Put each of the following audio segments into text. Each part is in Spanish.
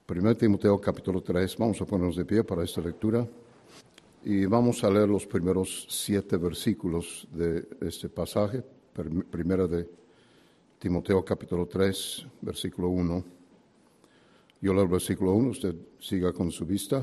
1 Timoteo capítulo 3, vamos a ponernos de pie para esta lectura y vamos a leer los primeros 7 versículos de este pasaje. Primera de Timoteo capítulo 3, versículo 1. Yo leo el versículo 1, usted siga con su vista.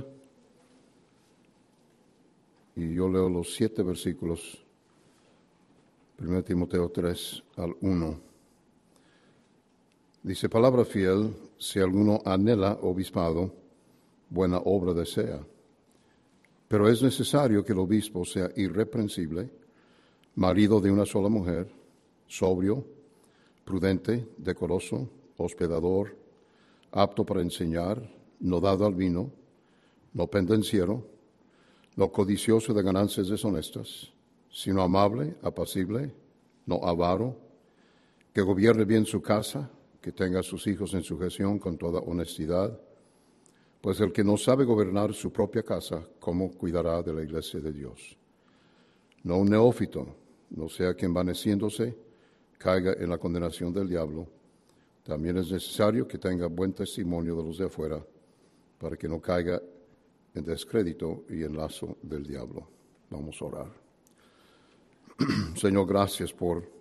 Y yo leo los 7 versículos, 1 Timoteo 3 al 1. Dice, palabra fiel, si alguno anhela obispado, buena obra desea. Pero es necesario que el obispo sea irreprensible, marido de una sola mujer, sobrio, prudente, decoroso, hospedador, apto para enseñar, no dado al vino, no pendenciero, no codicioso de ganancias deshonestas, sino amable, apacible, no avaro, que gobierne bien su casa, que tenga a sus hijos en sujeción con toda honestidad, pues el que no sabe gobernar su propia casa, ¿cómo cuidará de la iglesia de Dios? No un neófito, no sea que envaneciéndose caiga en la condenación del diablo. También es necesario que tenga buen testimonio de los de afuera, para que no caiga en descrédito y en lazo del diablo. Vamos a orar. Señor, gracias por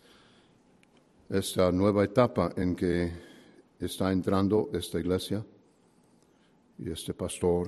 esta nueva etapa en que está entrando esta iglesia y este pastor.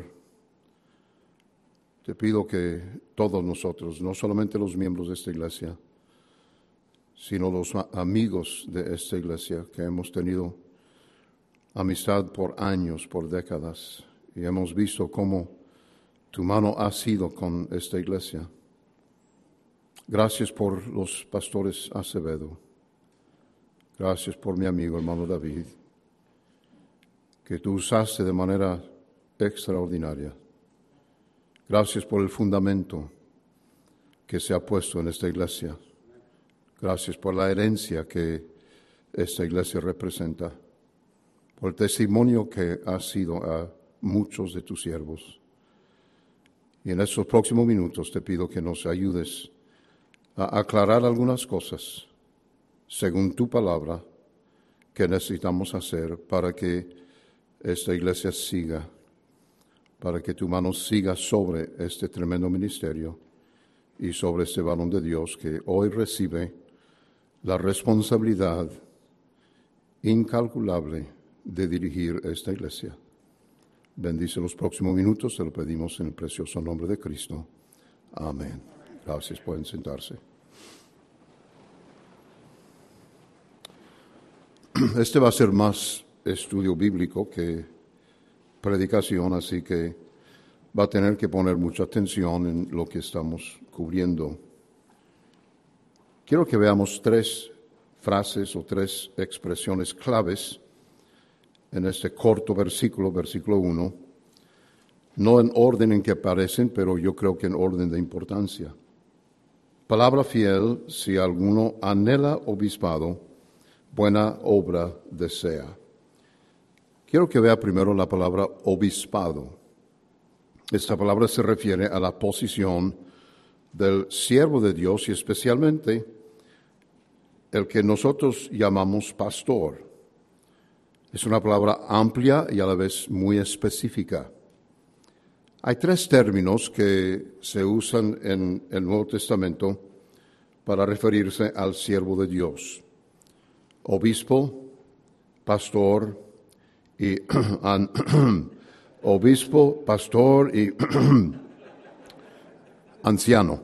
Te pido que todos nosotros, no solamente los miembros de esta iglesia, sino los amigos de esta iglesia que hemos tenido amistad por años, por décadas, y hemos visto cómo tu mano ha sido con esta iglesia. Gracias por los pastores Acevedo. Gracias por mi amigo hermano David, que tú usaste de manera extraordinaria. Gracias por el fundamento que se ha puesto en esta iglesia. Gracias por la herencia que esta iglesia representa, por el testimonio que ha sido a muchos de tus siervos. Y en estos próximos minutos te pido que nos ayudes a aclarar algunas cosas según tu palabra que necesitamos hacer para que esta iglesia siga, para que tu mano siga sobre este tremendo ministerio y sobre este varón de Dios que hoy recibe la responsabilidad incalculable de dirigir esta iglesia. Bendice los próximos minutos, te lo pedimos en el precioso nombre de Cristo. Amén. Gracias, pueden sentarse. Este va a ser más estudio bíblico que predicación, así que va a tener que poner mucha atención en lo que estamos cubriendo. Quiero que veamos 3 frases o 3 expresiones claves en este corto versículo, versículo 1, no en orden en que aparecen, pero yo creo que en orden de importancia. Palabra fiel, si alguno anhela obispado, buena obra desea. Quiero que vea primero la palabra obispado. Esta palabra se refiere a la posición del siervo de Dios y especialmente el que nosotros llamamos pastor. Es una palabra amplia y a la vez muy específica. Hay 3 términos que se usan en el Nuevo Testamento para referirse al siervo de Dios: obispo, pastor y obispo, pastor y anciano.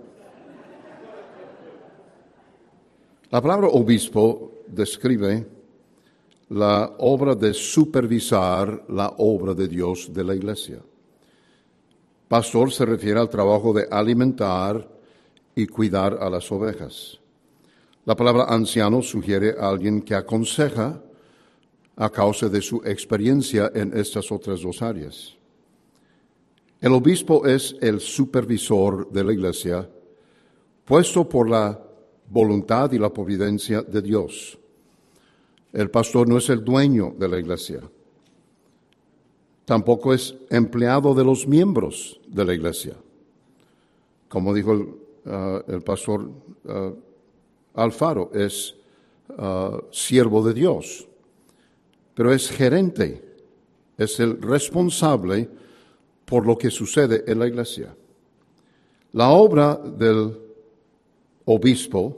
La palabra obispo describe la obra de supervisar la obra de Dios de la iglesia. Pastor se refiere al trabajo de alimentar y cuidar a las ovejas. La palabra anciano sugiere a alguien que aconseja a causa de su experiencia en estas otras 2 áreas. El obispo es el supervisor de la iglesia, puesto por la voluntad y la providencia de Dios. El pastor no es el dueño de la iglesia. Tampoco es empleado de los miembros de la iglesia. Como dijo el pastor Alfaro, es siervo de Dios, pero es gerente es el responsable por lo que sucede en la iglesia. La obra del obispo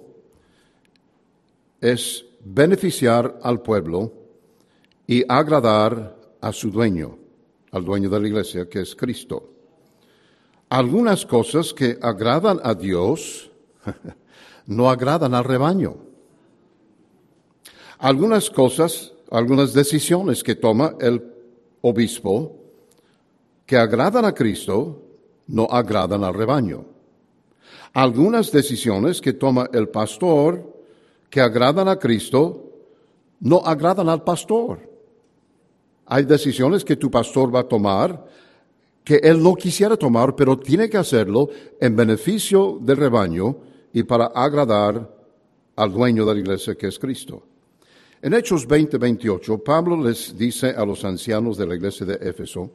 es beneficiar al pueblo y agradar a su dueño, al dueño de la iglesia, que es Cristo. Algunas cosas que agradan a Dios no agradan al rebaño. Algunas cosas, algunas decisiones que toma el obispo que agradan a Cristo no agradan al rebaño. Algunas decisiones que toma el pastor que agradan a Cristo no agradan al pastor. Hay decisiones que tu pastor va a tomar que él no quisiera tomar, pero tiene que hacerlo en beneficio del rebaño y para agradar al dueño de la iglesia, que es Cristo. En Hechos 20:28, Pablo les dice a los ancianos de la iglesia de Éfeso: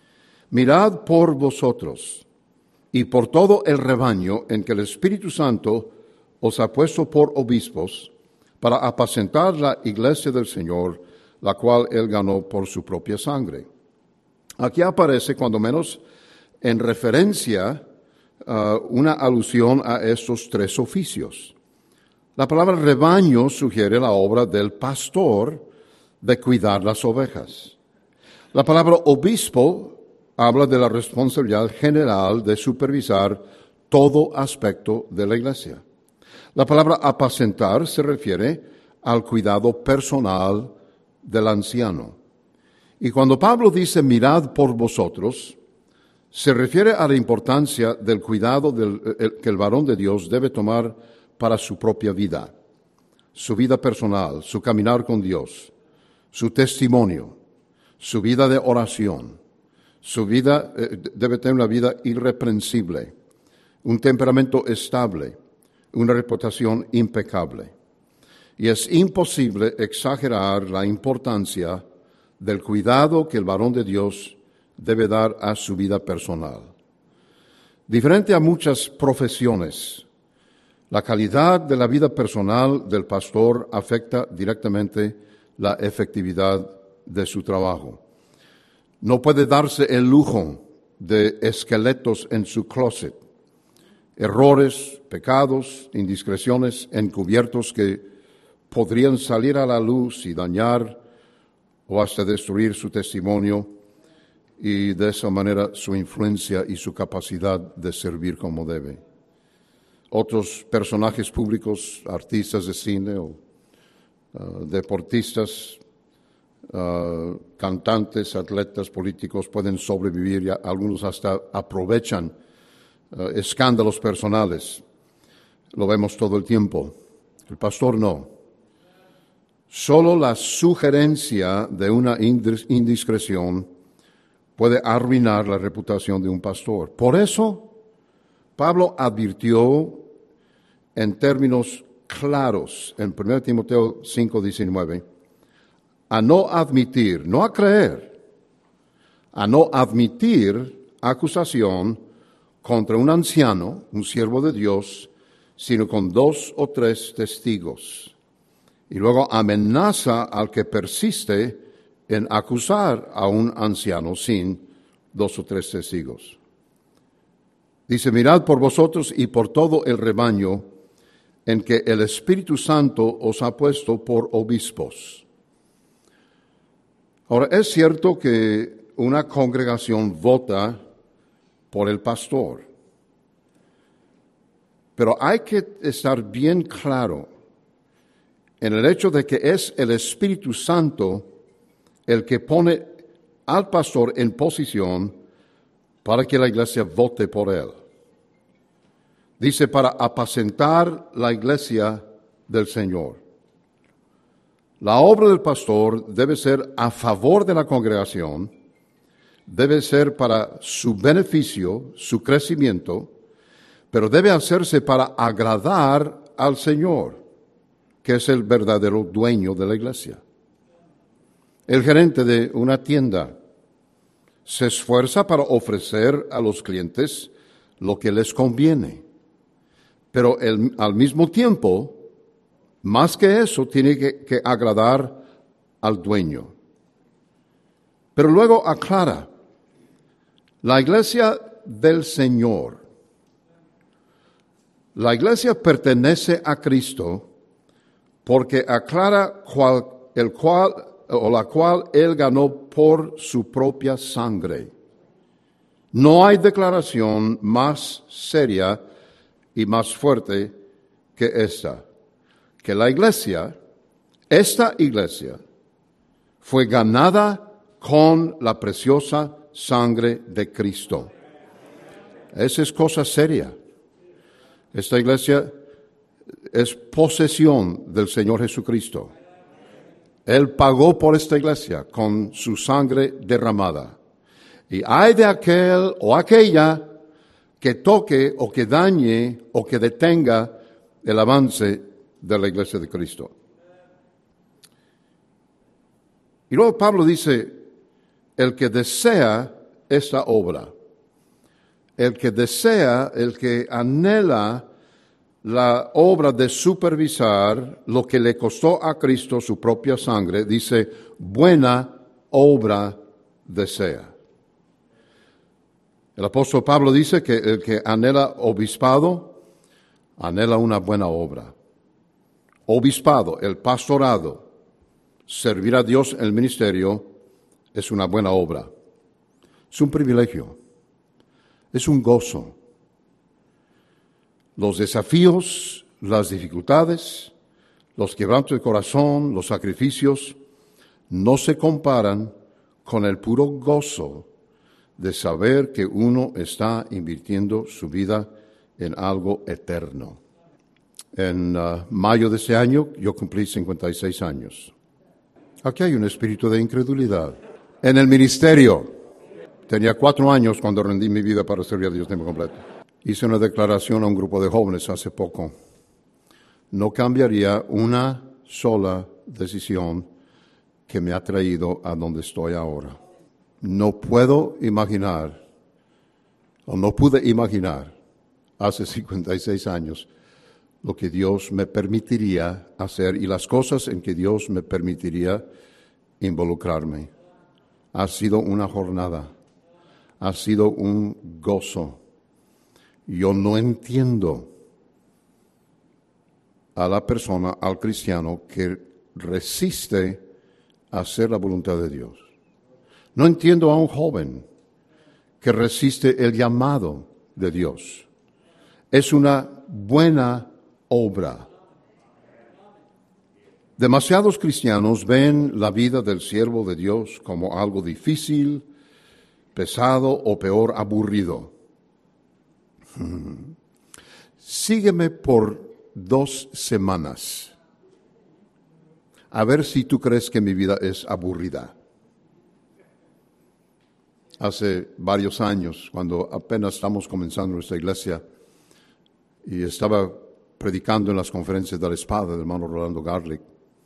mirad por vosotros y por todo el rebaño en que el Espíritu Santo os ha puesto por obispos para apacentar la iglesia del Señor, la cual él ganó por su propia sangre. Aquí aparece, cuando menos en referencia, una alusión a estos tres oficios. La palabra rebaño sugiere la obra del pastor de cuidar las ovejas. La palabra obispo habla de la responsabilidad general de supervisar todo aspecto de la iglesia. La palabra apacentar se refiere al cuidado personal del anciano. Y cuando Pablo dice mirad por vosotros, se refiere a la importancia del cuidado que el varón de Dios debe tomar para su propia vida, su vida personal, su caminar con Dios, su testimonio, su vida de oración. Su vida debe tener una vida irreprensible, un temperamento estable, una reputación impecable. Y es imposible exagerar la importancia del cuidado que el varón de Dios debe dar a su vida personal. Diferente a muchas profesiones, la calidad de la vida personal del pastor afecta directamente la efectividad de su trabajo. No puede darse el lujo de esqueletos en su closet, errores, pecados, indiscreciones encubiertos que podrían salir a la luz y dañar o hasta destruir su testimonio y de esa manera su influencia y su capacidad de servir como debe. Otros personajes públicos, artistas de cine o deportistas, cantantes, atletas, políticos pueden sobrevivir y algunos hasta aprovechan escándalos personales. Lo vemos todo el tiempo. El pastor no. Solo la sugerencia de una indiscreción puede arruinar la reputación de un pastor. Por eso, Pablo advirtió en términos claros en 1 Timoteo 5:19 a no admitir, no a creer, a no admitir acusación contra un anciano, un siervo de Dios, sino con 2 o 3 testigos. Y luego amenaza al que persiste en acusar a un anciano sin 2 o 3 testigos. Dice, mirad por vosotros y por todo el rebaño en que el Espíritu Santo os ha puesto por obispos. Ahora, es cierto que una congregación vota por el pastor, pero hay que estar bien claro en el hecho de que es el Espíritu Santo el que pone al pastor en posición para que la iglesia vote por él. Dice, para apacentar la iglesia del Señor. La obra del pastor debe ser a favor de la congregación, debe ser para su beneficio, su crecimiento, pero debe hacerse para agradar al Señor, que es el verdadero dueño de la iglesia. El gerente de una tienda se esfuerza para ofrecer a los clientes lo que les conviene, pero al mismo tiempo, más que eso, tiene que agradar al dueño. Pero luego aclara, la iglesia del Señor. La iglesia pertenece a Cristo porque aclara la cual Él ganó por su propia sangre. No hay declaración más seria y más fuerte que esta, que la iglesia, esta iglesia, fue ganada con la preciosa sangre de Cristo. Esa es cosa seria. Esta iglesia es posesión del Señor Jesucristo. Él pagó por esta iglesia con su sangre derramada. Y hay de aquel o aquella que toque o que dañe o que detenga el avance de la iglesia de Cristo. Y luego Pablo dice, el que desea esta obra, el que desea, el que anhela la obra de supervisar lo que le costó a Cristo su propia sangre, dice, buena obra desea. El apóstol Pablo dice que el que anhela obispado, anhela una buena obra. Obispado, el pastorado, servir a Dios en el ministerio es una buena obra. Es un privilegio, es un gozo. Los desafíos, las dificultades, los quebrantos de corazón, los sacrificios, no se comparan con el puro gozo de saber que uno está invirtiendo su vida en algo eterno. En mayo de ese año yo cumplí 56 años. Aquí hay un espíritu de incredulidad. En el ministerio, tenía 4 años cuando rendí mi vida para servir a Dios de tiempo completo. Hice una declaración a un grupo de jóvenes hace poco. No cambiaría una sola decisión que me ha traído a donde estoy ahora. No puedo imaginar, o no pude imaginar hace 56 años lo que Dios me permitiría hacer y las cosas en que Dios me permitiría involucrarme. Ha sido una jornada, ha sido un gozo. Yo no entiendo a la persona, al cristiano, que resiste a hacer la voluntad de Dios. No entiendo a un joven que resiste el llamado de Dios. Es una buena obra. Demasiados cristianos ven la vida del siervo de Dios como algo difícil, pesado o peor, aburrido. Sígueme por 2 semanas. A ver si tú crees que mi vida es aburrida. Hace varios años, cuando apenas estamos comenzando nuestra iglesia, y estaba predicando en las conferencias de la espada del hermano Rolando Garlic,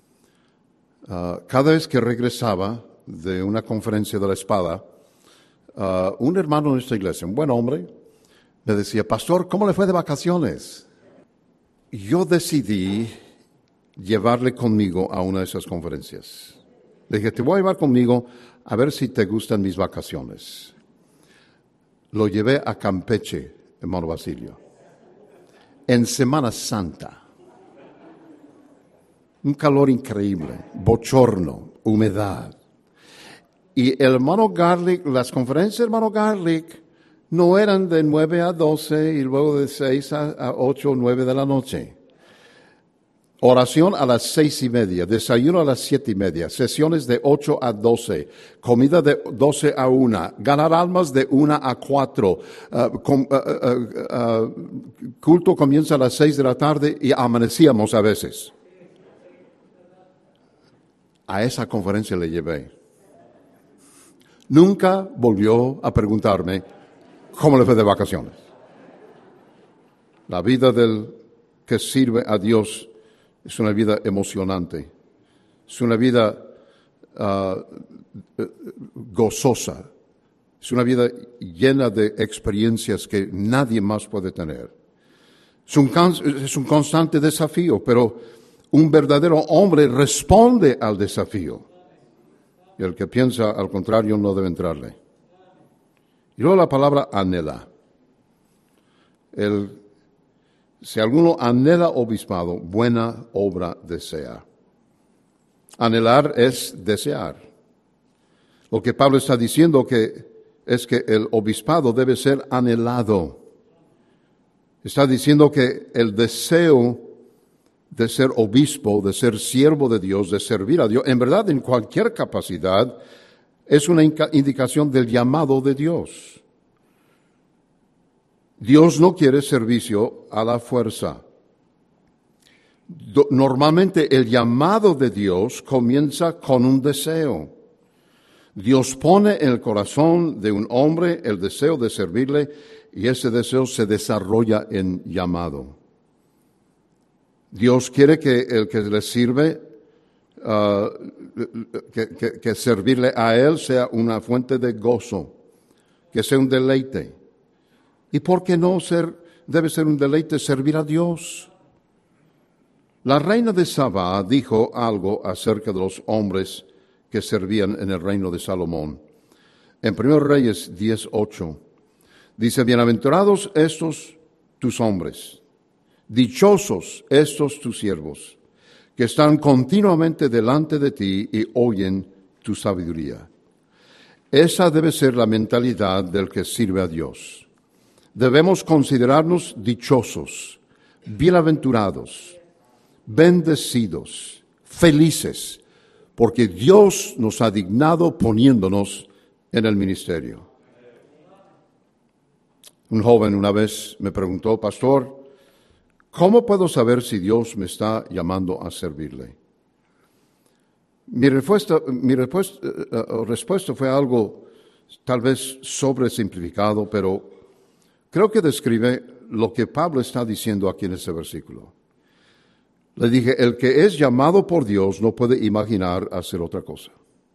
cada vez que regresaba de una conferencia de la espada, un hermano de nuestra iglesia, un buen hombre, me decía, pastor, ¿cómo le fue de vacaciones? Yo decidí llevarle conmigo a una de esas conferencias. Le dije, te voy a llevar conmigo a ver si te gustan mis vacaciones. Lo llevé a Campeche, hermano Basilio, en Semana Santa. Un calor increíble, bochorno, humedad. Y el hermano Garlic, las conferencias del hermano Garlic no eran de 9 a 12 y luego de 6 a 8 o 9 de la noche. Oración a las 6:30, desayuno a las 7:30, sesiones de 8 a 12, comida de 12 a 1, ganar almas de 1 a 4, culto comienza a las 6 de la tarde y amanecíamos a veces. A esa conferencia le llevé. Nunca volvió a preguntarme cómo le fue de vacaciones. La vida del que sirve a Dios es una vida emocionante, es una vida gozosa, es una vida llena de experiencias que nadie más puede tener. Es un constante desafío, pero un verdadero hombre responde al desafío. Y el que piensa al contrario no debe entrarle. Y luego la palabra anhela. Si alguno anhela obispado, buena obra desea. Anhelar es desear. Lo que Pablo está diciendo es que el obispado debe ser anhelado. Está diciendo que el deseo de ser obispo, de ser siervo de Dios, de servir a Dios, en verdad en cualquier capacidad, es una indicación del llamado de Dios. Dios no quiere servicio a la fuerza. Normalmente el llamado de Dios comienza con un deseo. Dios pone en el corazón de un hombre el deseo de servirle y ese deseo se desarrolla en llamado. Dios quiere que el que le sirve, que servirle a Él sea una fuente de gozo, que sea un deleite. ¿Y por qué no debe ser un deleite servir a Dios? La reina de Sabá dijo algo acerca de los hombres que servían en el reino de Salomón. En 1 Reyes 10:8 dice, bienaventurados estos tus hombres, dichosos estos tus siervos, que están continuamente delante de ti y oyen tu sabiduría. Esa debe ser la mentalidad del que sirve a Dios. Debemos considerarnos dichosos, bienaventurados, bendecidos, felices, porque Dios nos ha dignado poniéndonos en el ministerio. Un joven una vez me preguntó, pastor, ¿cómo puedo saber si Dios me está llamando a servirle? Mi respuesta fue algo tal vez sobresimplificado, pero creo que describe lo que Pablo está diciendo aquí en ese versículo. Le dije, el que es llamado por Dios no puede imaginar hacer otra cosa.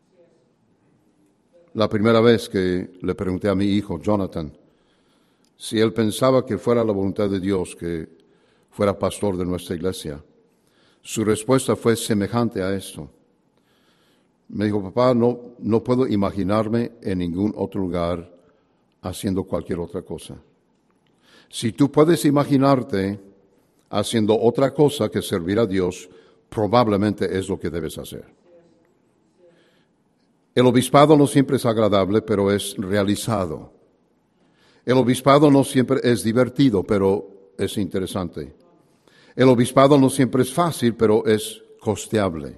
La primera vez que le pregunté a mi hijo, Jonathan, si él pensaba que fuera la voluntad de Dios que fuera pastor de nuestra iglesia, su respuesta fue semejante a esto. Me dijo, papá, no puedo imaginarme en ningún otro lugar haciendo cualquier otra cosa. Si tú puedes imaginarte haciendo otra cosa que servir a Dios, probablemente es lo que debes hacer. El obispado no siempre es agradable, pero es realizado. El obispado no siempre es divertido, pero es interesante. El obispado no siempre es fácil, pero es costeable.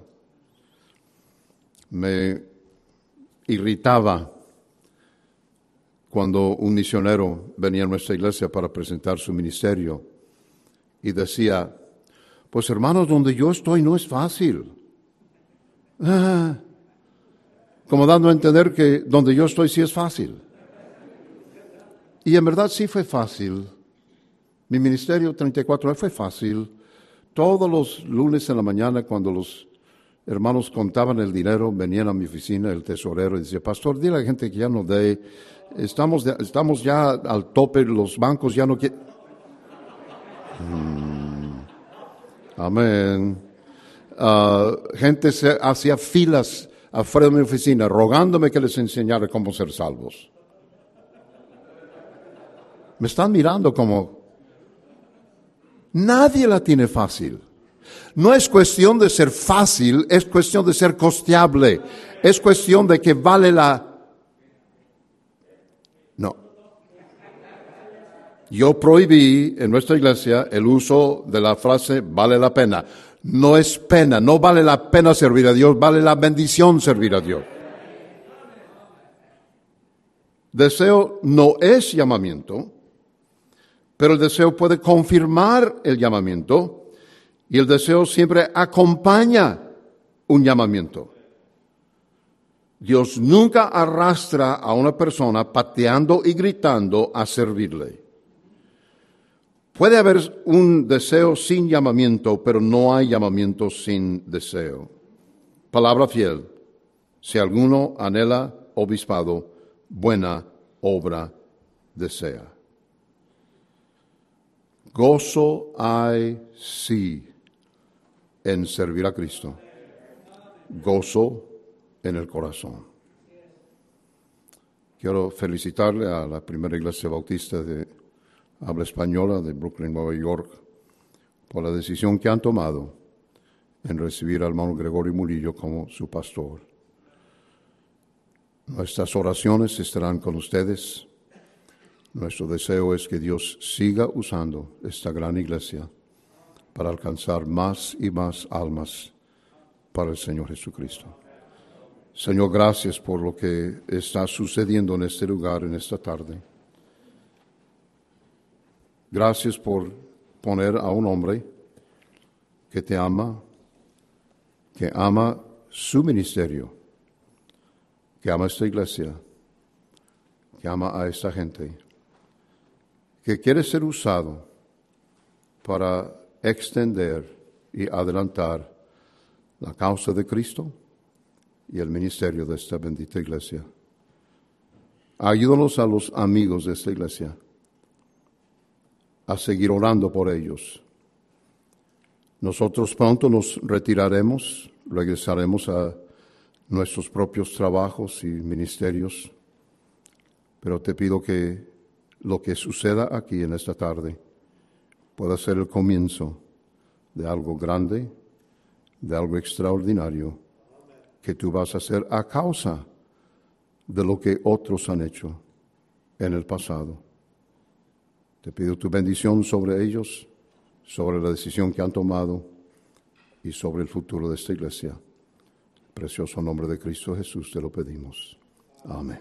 Me irritaba cuando un misionero venía a nuestra iglesia para presentar su ministerio y decía, pues hermanos, donde yo estoy no es fácil. Como dando a entender que donde yo estoy sí es fácil. Y en verdad sí fue fácil. Mi ministerio 34 años fue fácil. Todos los lunes en la mañana cuando los hermanos contaban el dinero, venían a mi oficina el tesorero y decía, pastor, dile a la gente que ya no dé. Estamos ya al tope, los bancos ya no quieren. Amén. Gente se hacía filas afuera de mi oficina rogándome que les enseñara cómo ser salvos. Me están mirando como, nadie la tiene fácil. No es cuestión de ser fácil, es cuestión de ser costeable. Es cuestión de que vale la... No. Yo prohibí en nuestra iglesia el uso de la frase vale la pena. No es pena, no vale la pena servir a Dios, vale la bendición servir a Dios. Deseo no es llamamiento, pero el deseo puede confirmar el llamamiento y el deseo siempre acompaña un llamamiento. Dios nunca arrastra a una persona pateando y gritando a servirle. Puede haber un deseo sin llamamiento, pero no hay llamamiento sin deseo. Palabra fiel. Si alguno anhela obispado, buena obra desea. Gozo hay, sí, en servir a Cristo. Gozo en el corazón. Quiero felicitarle a la primera iglesia bautista de habla española de Brooklyn, Nueva York, por la decisión que han tomado en recibir al hermano Gregorio Murillo como su pastor. Nuestras oraciones estarán con ustedes. Nuestro deseo es que Dios siga usando esta gran iglesia para alcanzar más y más almas para el Señor Jesucristo. Señor, gracias por lo que está sucediendo en este lugar, en esta tarde. Gracias por poner a un hombre que te ama, que ama su ministerio, que ama esta iglesia, que ama a esta gente, que quiere ser usado para extender y adelantar la causa de Cristo y el ministerio de esta bendita iglesia. Ayúdanos a los amigos de esta iglesia a seguir orando por ellos. Nosotros pronto nos retiraremos, regresaremos a nuestros propios trabajos y ministerios, pero te pido que lo que suceda aquí en esta tarde pueda ser el comienzo de algo grande, de algo extraordinario, que tú vas a hacer a causa de lo que otros han hecho en el pasado. Te pido tu bendición sobre ellos, sobre la decisión que han tomado y sobre el futuro de esta iglesia. Precioso nombre de Cristo Jesús te lo pedimos. Amén.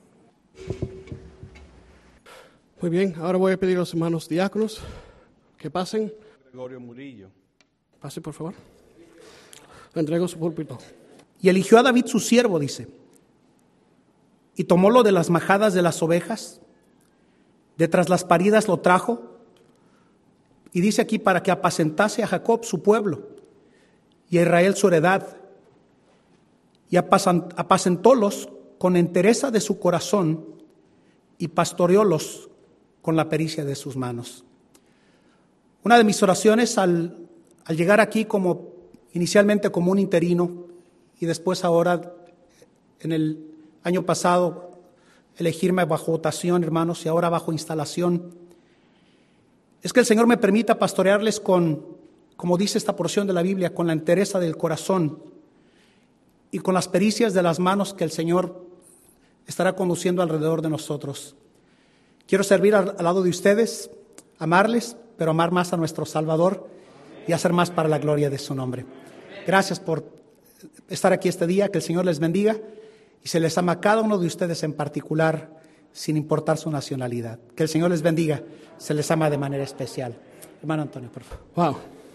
Muy bien, ahora voy a pedir a los hermanos diáconos que pasen. Gregorio Murillo. Pase, por favor. Le entrego su púlpito. Y eligió a David su siervo, dice, y tomólo de las majadas de las ovejas, de tras las paridas lo trajo, y dice aquí para que apacentase a Jacob su pueblo, y a Israel su heredad, y apacentólos con entereza de su corazón, y pastoreólos con la pericia de sus manos. Una de mis oraciones al llegar aquí inicialmente como un interino, y después ahora, en el año pasado, elegirme bajo votación, hermanos, y ahora bajo instalación, es que el Señor me permita pastorearles como dice esta porción de la Biblia, con la entereza del corazón y con las pericias de las manos que el Señor estará conduciendo alrededor de nosotros. Quiero servir al lado de ustedes, amarles, pero amar más a nuestro Salvador y hacer más para la gloria de su nombre. Gracias por estar aquí este día, que el Señor les bendiga y se les ama a cada uno de ustedes en particular, sin importar su nacionalidad. Que el Señor les bendiga, se les ama de manera especial. Hermano Antonio, por favor. Wow.